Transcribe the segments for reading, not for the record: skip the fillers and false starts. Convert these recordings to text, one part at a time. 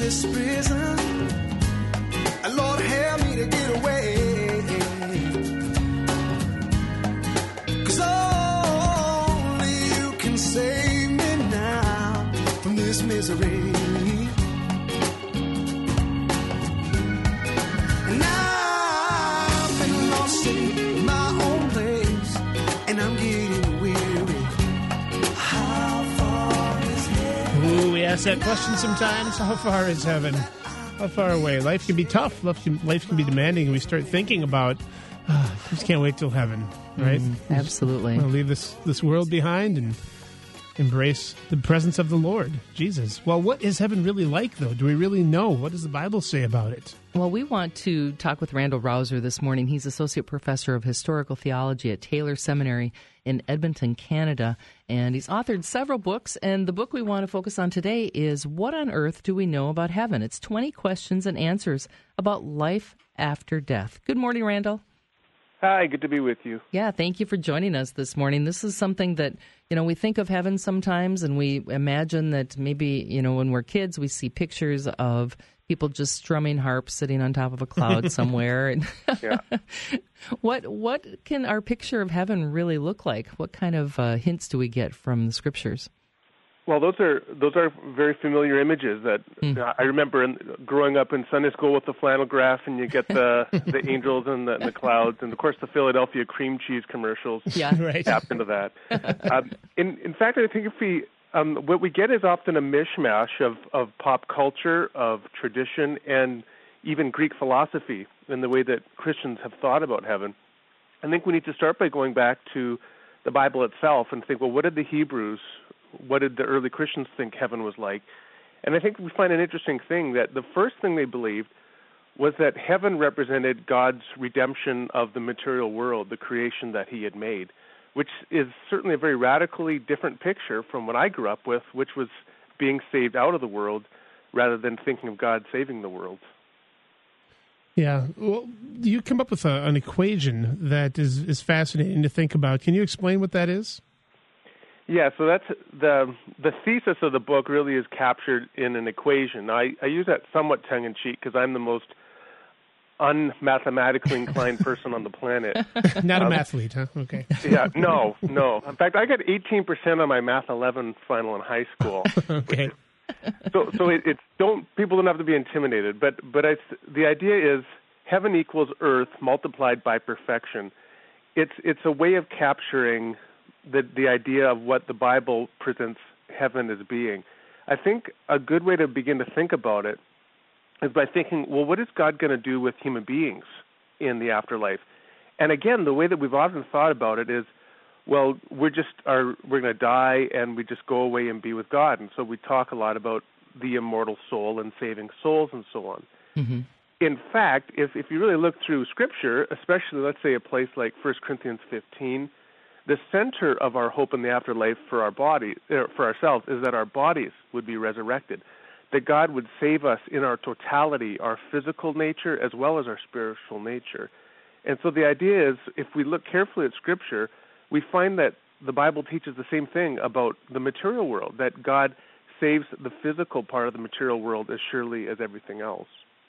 this prison. Lord, help me to get away. 'Cause only you can save me now from this misery. And I've been lost in my own place, and I'm getting weary. How far is heaven? Ooh, we ask that question sometimes. How far is heaven? How far away? Life can be tough. Life can be demanding. And we start thinking about, I just can't wait till heaven, right? Absolutely. We'll leave this world behind and embrace the presence of the Lord, Jesus. Well, what is heaven really like, though? Do we really know? What does the Bible say about it? Well, we want to talk with Randall Rouser this morning. He's Associate Professor of Historical Theology at Taylor Seminary in Edmonton, Canada, and he's authored several books, and the book we want to focus on today is What on Earth Do We Know About Heaven? It's 20 questions and answers about life after death. Good morning, Randall. Hi, good to be with you. Yeah, thank you for joining us this morning. This is something that, we think of heaven sometimes, and we imagine that maybe, when we're kids, we see pictures of people just strumming harps sitting on top of a cloud somewhere. Yeah. What can our picture of heaven really look like? What kind of hints do we get from the Scriptures? Well, those are very familiar images that I remember growing up in Sunday school with the flannel graph, and you get the angels and the clouds, and of course the Philadelphia cream cheese commercials. Yeah, right. Tap into that. In fact, I think what we get is often a mishmash of pop culture, of tradition, and even Greek philosophy in the way that Christians have thought about heaven. I think we need to start by going back to the Bible itself and think, well, what did the early Christians think heaven was like? And I think we find an interesting thing that the first thing they believed was that heaven represented God's redemption of the material world, the creation that he had made, which is certainly a very radically different picture from what I grew up with, which was being saved out of the world rather than thinking of God saving the world. Yeah. Well, you come up with an equation that is fascinating to think about. Can you explain what that is? Yeah, so that's the thesis of the book really is captured in an equation. I use that somewhat tongue-in-cheek because I'm the most unmathematically inclined person on the planet. Not a mathlete, huh? Okay. Yeah, no. In fact, I got 18% on my Math 11 final in high school. Okay. So people don't have to be intimidated, but the idea is heaven equals earth multiplied by perfection. It's a way of capturing the idea of what the Bible presents heaven as being. I think a good way to begin to think about it is by thinking, well, what is God going to do with human beings in the afterlife? And again, the way that we've often thought about it is, well, we're going to die and we just go away and be with God. And so we talk a lot about the immortal soul and saving souls and so on. Mm-hmm. In fact, if you really look through Scripture, especially, let's say, a place like 1 Corinthians 15, the center of our hope in the afterlife for ourselves, is that our bodies would be resurrected, that God would save us in our totality, our physical nature as well as our spiritual nature. And so the idea is, if we look carefully at Scripture, we find that the Bible teaches the same thing about the material world, that God saves the physical part of the material world as surely as everything else.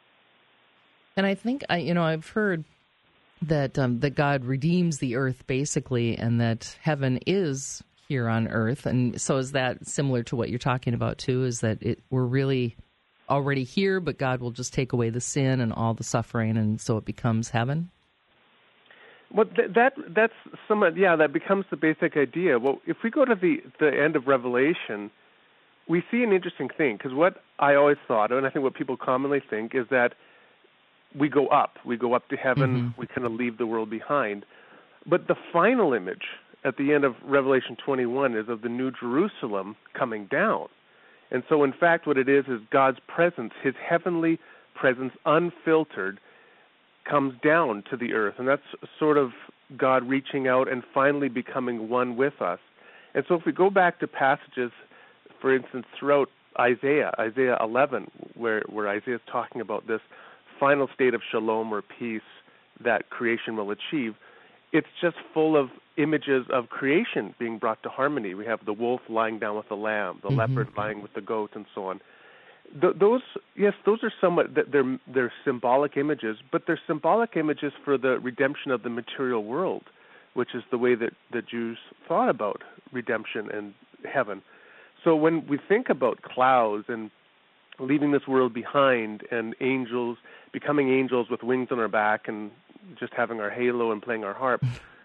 And I think, I've heard that God redeems the earth, basically, and that heaven is here on earth. And so is that similar to what you're talking about, too, is that we're really already here, but God will just take away the sin and all the suffering, and so it becomes heaven? Well, that's somewhat, that becomes the basic idea. Well, if we go to the end of Revelation, we see an interesting thing, because what I always thought, and I think what people commonly think, is that we go up to heaven, we kind of leave the world behind. But the final image at the end of Revelation 21 is of the New Jerusalem coming down. And so, in fact, what it is God's presence, his heavenly presence, unfiltered, comes down to the earth. And that's sort of God reaching out and finally becoming one with us. And so if we go back to passages, for instance, throughout Isaiah 11, where Isaiah is talking about this final state of shalom or peace that creation will achieve, it's just full of images of creation being brought to harmony. We have the wolf lying down with the lamb, the leopard lying with the goat, and so on. those are somewhat they're symbolic images, but they're symbolic images for the redemption of the material world, which is the way that the Jews thought about redemption and heaven. So when we think about clouds and leaving this world behind and angels, becoming angels with wings on our back and just having our halo and playing our harp,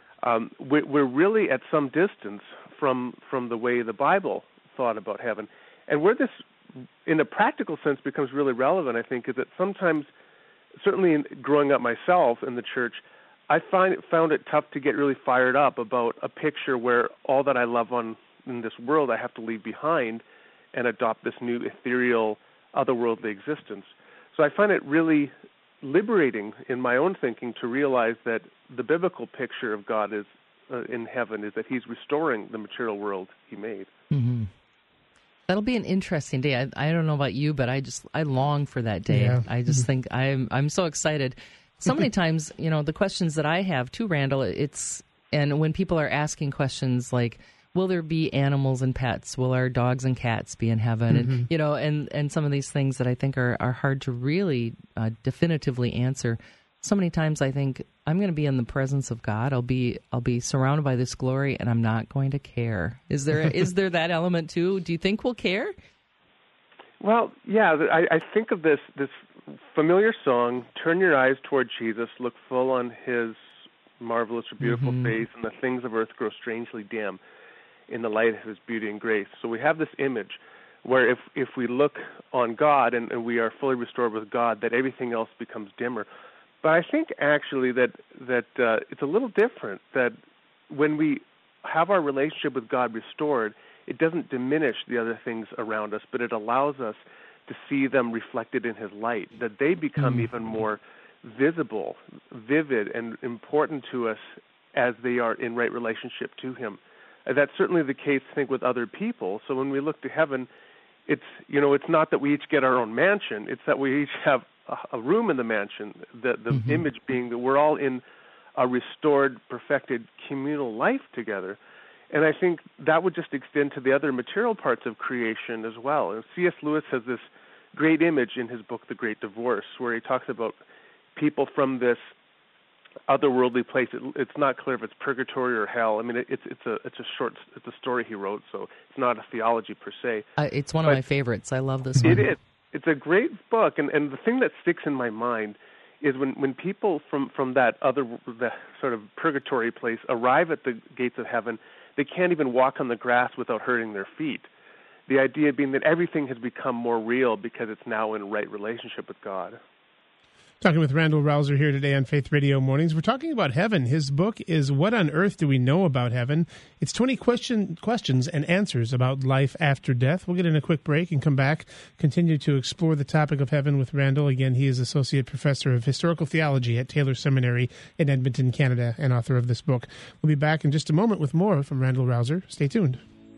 we're really at some distance from the way the Bible thought about heaven. And where this, in a practical sense, becomes really relevant, I think, is that sometimes, certainly growing up myself in the church, I found it tough to get really fired up about a picture where all that I love in this world I have to leave behind and adopt this new ethereal, otherworldly existence. So I find it really liberating in my own thinking to realize that the biblical picture of God is in heaven is that He's restoring the material world He made. Mm-hmm. That'll be an interesting day. I don't know about you, but I long for that day. Yeah. I just think I'm so excited. So many times, the questions that I have too, Randall, and when people are asking questions like, will there be animals and pets? Will our dogs and cats be in heaven? Mm-hmm. And some of these things that I think are hard to really definitively answer. So many times I think I'm going to be in the presence of God. I'll be surrounded by this glory, and I'm not going to care. Is there that element too? Do you think we'll care? Well, yeah. I think of this familiar song, "Turn your eyes toward Jesus, look full on His marvelous or beautiful face, and the things of earth grow strangely dim in the light of His beauty and grace." So we have this image where if we look on God and we are fully restored with God, that everything else becomes dimmer. But I think actually that it's a little different, that when we have our relationship with God restored, it doesn't diminish the other things around us, but it allows us to see them reflected in His light, that they become even more visible, vivid, and important to us as they are in right relationship to Him. That's certainly the case, I think, with other people. So when we look to heaven, it's not that we each get our own mansion, it's that we each have a room in the mansion, the image being that we're all in a restored, perfected communal life together. And I think that would just extend to the other material parts of creation as well. And C.S. Lewis has this great image in his book, The Great Divorce, where he talks about people from this otherworldly place. It's not clear if it's purgatory or hell. I mean, it's a story he wrote, so it's not a theology per se. It's one of my favorites. I love this one. It is. It's a great book, and the thing that sticks in my mind is when people from that sort of purgatory place arrive at the gates of heaven, they can't even walk on the grass without hurting their feet. The idea being that everything has become more real because it's now in right relationship with God. Talking with Randall Rauser here today on Faith Radio Mornings. We're talking about heaven. His book is What on Earth Do We Know About Heaven? It's 20 questions and answers about life after death. We'll get in a quick break and come back, continue to explore the topic of heaven with Randall. Again, he is Associate Professor of Historical Theology at Taylor Seminary in Edmonton, Canada, and author of this book. We'll be back in just a moment with more from Randall Rauser. Stay tuned.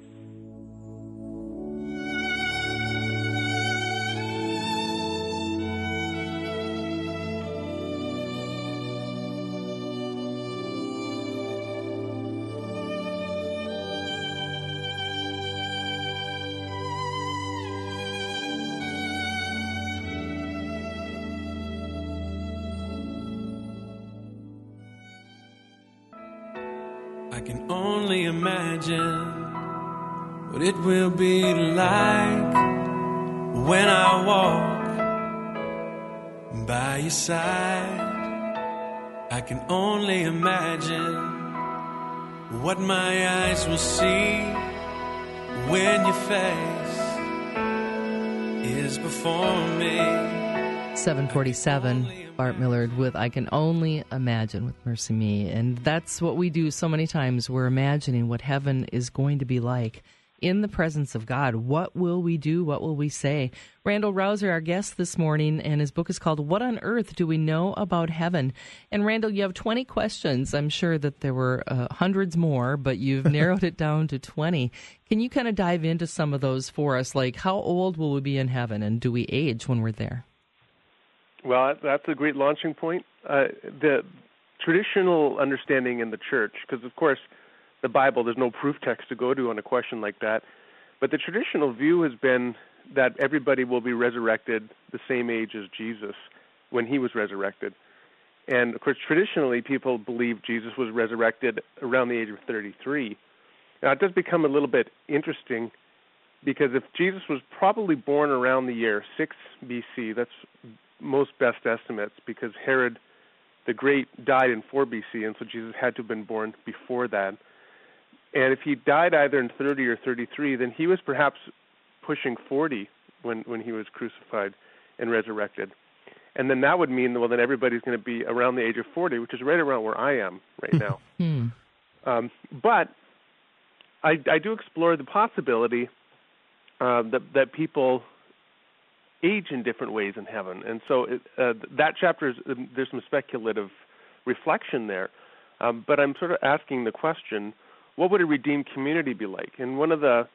I can only imagine what it will be like when I walk by your side. I can only imagine what my eyes will see when your face is before me. 747, Bart Millard with I Can Only Imagine with Mercy Me. And that's what we do so many times. We're imagining what heaven is going to be like in the presence of God. What will we do? What will we say? Randall Rauser, our guest this morning, and his book is called What on Earth Do We Know About Heaven? And Randall, you have 20 questions. I'm sure that there were hundreds more, but you've narrowed it down to 20. Can you kind of dive into some of those for us? Like, how old will we be in heaven, and do we age when we're there? Well, that's a great launching point. The traditional understanding in the church, because, of course, the Bible, there's no proof text to go to on a question like that, but the traditional view has been that everybody will be resurrected the same age as Jesus when he was resurrected. And, of course, traditionally, people believe Jesus was resurrected around the age of 33. Now, it does become a little bit interesting because if Jesus was probably born around the year 6 BC, that's most best estimates, because Herod the Great died in 4 BC, and so Jesus had to have been born before that. And if he died either in 30 or 33, then he was perhaps pushing 40 when he was crucified and resurrected. And then that would mean, well, then everybody's going to be around the age of 40, which is right around where I am right now. But I do explore the possibility that people age in different ways in heaven. And so that chapter, there's some speculative reflection there. But I'm sort of asking the question, what would a redeemed community be like? And one of the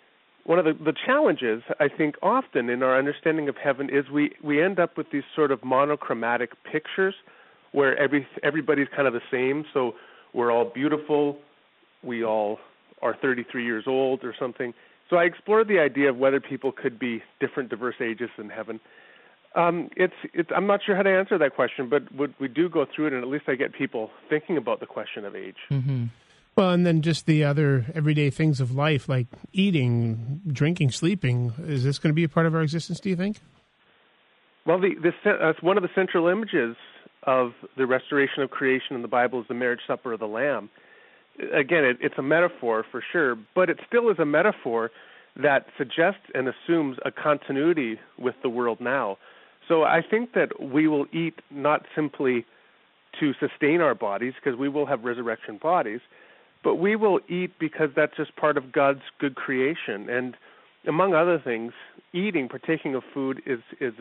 challenges, I think, often in our understanding of heaven is we end up with these sort of monochromatic pictures where everybody's kind of the same. So we're all beautiful, we all are 33 years old or something. So I explored the idea of whether people could be different, diverse ages in heaven. I'm not sure how to answer that question, but we do go through it, and at least I get people thinking about the question of age. Mm-hmm. Well, and then just the other everyday things of life, like eating, drinking, sleeping. Is this going to be a part of our existence, do you think? Well, one of the central images of the restoration of creation in the Bible is the marriage supper of the Lamb. Again, it's a metaphor for sure, but it still is a metaphor that suggests and assumes a continuity with the world now. So I think that we will eat not simply to sustain our bodies, because we will have resurrection bodies, but we will eat because that's just part of God's good creation. And among other things, eating, partaking of food, is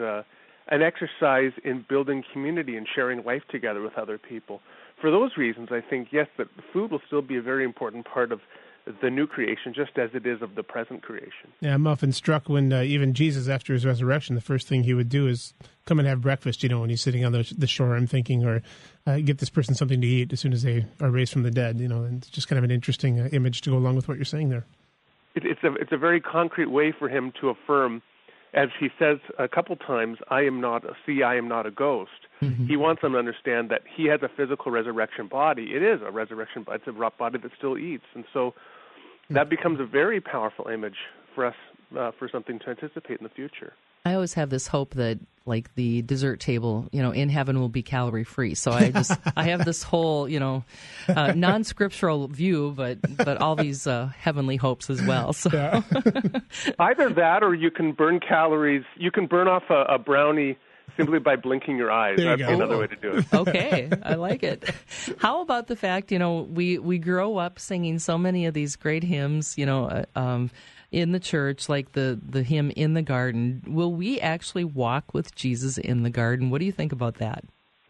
an exercise in building community and sharing life together with other people. For those reasons, I think, yes, that food will still be a very important part of the new creation, just as it is of the present creation. Yeah, I'm often struck when even Jesus, after his resurrection, the first thing he would do is come and have breakfast, when he's sitting on the shore, I'm thinking, or get this person something to eat as soon as they are raised from the dead, and it's just kind of an interesting image to go along with what you're saying there. It's a very concrete way for him to affirm, as he says a couple times, I am not a ghost. Mm-hmm. He wants them to understand that he has a physical resurrection body. It is a resurrection body. It's a body that still eats. And so that becomes a very powerful image for us, for something to anticipate in the future. I always have this hope that, like, the dessert table, in heaven will be calorie free. So I have this whole, non-scriptural view, but all these heavenly hopes as well. So yeah. Either that, or you can burn calories. You can burn off a brownie simply by blinking your eyes. That's another way to do it. Okay, I like it. How about the fact, we grow up singing so many of these great hymns, in the church, like the hymn In the Garden. Will we actually walk with Jesus in the garden? What do you think about that?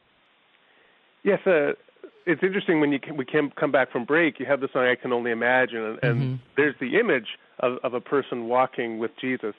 Yes, it's interesting when we come back from break, you have the song I Can Only Imagine, and there's the image of a person walking with Jesus.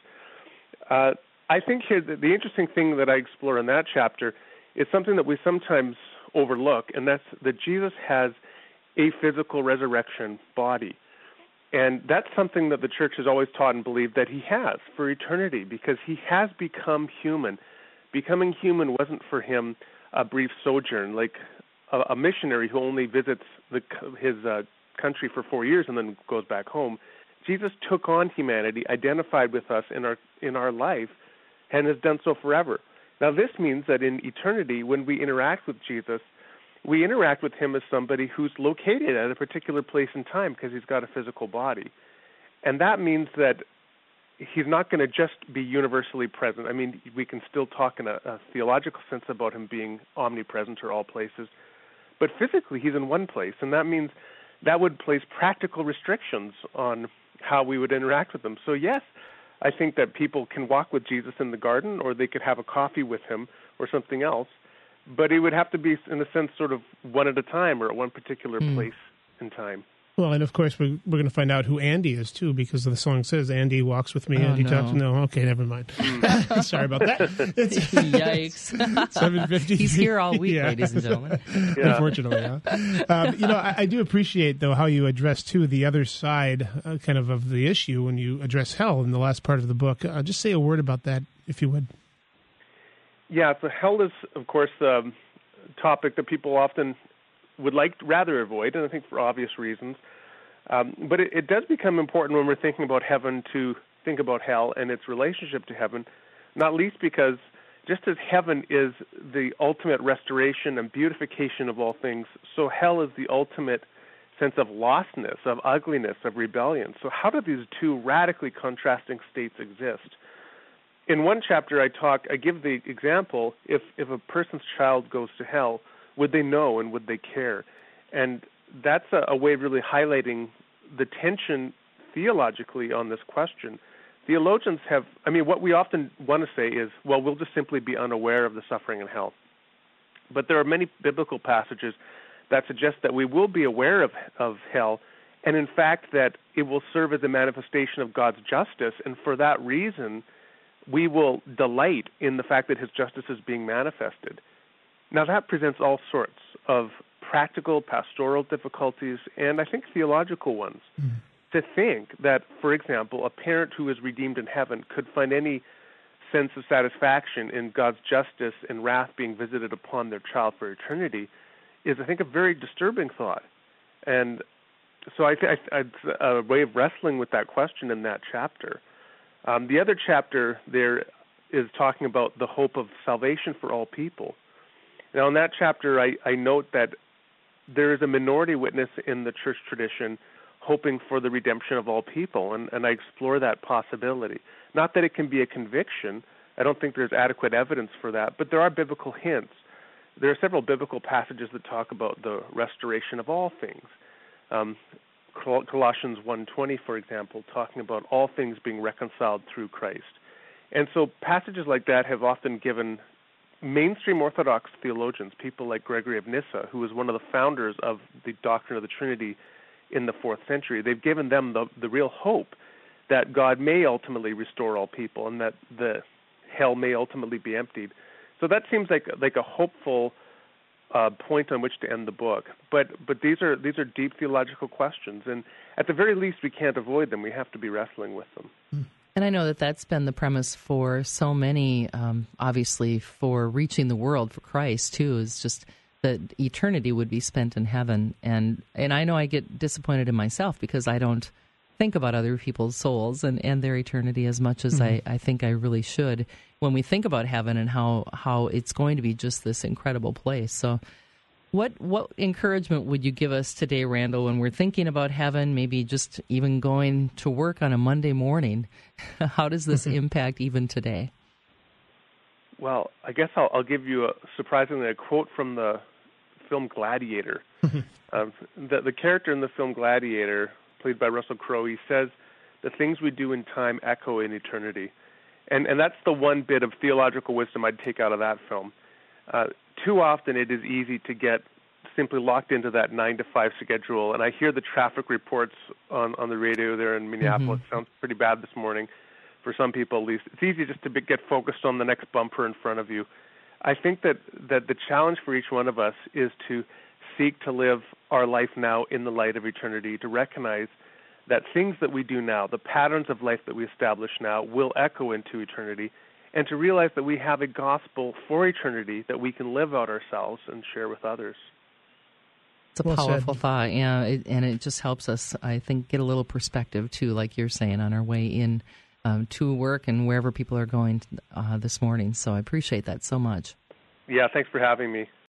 I think here the interesting thing that I explore in that chapter is something that we sometimes overlook, and that's that Jesus has a physical resurrection body. And that's something that the church has always taught and believed that he has for eternity, because he has become human. Becoming human wasn't for him a brief sojourn, like a missionary who only visits his country for 4 years and then goes back home. Jesus took on humanity, identified with us in our life, and has done so forever. Now, this means that in eternity, when we interact with Jesus, we interact with him as somebody who's located at a particular place and time because he's got a physical body. And that means that he's not going to just be universally present. I mean, we can still talk in a theological sense about him being omnipresent or all places. But physically, he's in one place, and that means that would place practical restrictions on how we would interact with him. So yes, I think that people can walk with Jesus in the garden, or they could have a coffee with him or something else. But it would have to be, in a sense, sort of one at a time or at one particular place in time. Well, and of course, we're going to find out who Andy is, too, because the song says, Andy walks with me, Oh, Andy no. talks. No, okay, never mind. Sorry about that. Yikes. 7:53. He's here all week, Yeah. ladies and gentlemen. Yeah. Unfortunately, huh? I do appreciate, though, how you address, too, the other side kind of the issue when you address hell in the last part of the book. Just say a word about that, if you would. Yeah, so hell is, of course, a topic that people often would rather avoid, and I think for obvious reasons. But it does become important when we're thinking about heaven to think about hell and its relationship to heaven, not least because just as heaven is the ultimate restoration and beautification of all things, so hell is the ultimate sense of lostness, of ugliness, of rebellion. So how do these two radically contrasting states exist? In one chapter I give the example, if a person's child goes to hell, would they know and would they care? And that's a way of really highlighting the tension theologically on this question. Theologians what we often want to say is, well, we'll just simply be unaware of the suffering in hell. But there are many biblical passages that suggest that we will be aware of hell, and in fact that it will serve as a manifestation of God's justice, and for that reason we will delight in the fact that his justice is being manifested. Now that presents all sorts of practical, pastoral difficulties, and I think theological ones. Mm-hmm. To think that, for example, a parent who is redeemed in heaven could find any sense of satisfaction in God's justice and wrath being visited upon their child for eternity is, I think, a very disturbing thought. And so I think it's a way of wrestling with that question in that chapter. The other chapter there is talking about the hope of salvation for all people. Now, in that chapter, I note that there is a minority witness in the church tradition hoping for the redemption of all people, and I explore that possibility. Not that it can be a conviction. I don't think there's adequate evidence for that, but there are biblical hints. There are several biblical passages that talk about the restoration of all things. Colossians 1:20, for example, talking about all things being reconciled through Christ. And so passages like that have often given mainstream Orthodox theologians, people like Gregory of Nyssa, who was one of the founders of the doctrine of the Trinity in the 4th century, they've given them the real hope that God may ultimately restore all people and that the hell may ultimately be emptied. So that seems like a hopeful point on which to end the book. But these are deep theological questions, and at the very least we can't avoid them. We have to be wrestling with them. And I know that that's been the premise for so many, obviously, for reaching the world for Christ, too, is just that eternity would be spent in heaven. And I know I get disappointed in myself because I don't think about other people's souls and their eternity as much as I think I really should when we think about heaven and how it's going to be just this incredible place. So what encouragement would you give us today, Randall, when we're thinking about heaven, maybe just even going to work on a Monday morning? How does this impact even today? Well, I guess I'll give you surprisingly a quote from the film Gladiator. The character in the film Gladiator, played by Russell Crowe, he says, "The things we do in time echo in eternity." And that's the one bit of theological wisdom I'd take out of that film. Too often it is easy to get simply locked into that 9-to-5 schedule, and I hear the traffic reports on the radio there in Minneapolis. Sounds pretty bad this morning for some people at least. It's easy just to get focused on the next bumper in front of you. I think that the challenge for each one of us is to seek to live our life now in the light of eternity, to recognize that things that we do now, the patterns of life that we establish now, will echo into eternity, and to realize that we have a gospel for eternity that we can live out ourselves and share with others. It's a powerful thought, yeah, and it just helps us, I think, get a little perspective, too, like you're saying, on our way in to work and wherever people are going this morning. So I appreciate that so much. Yeah, thanks for having me.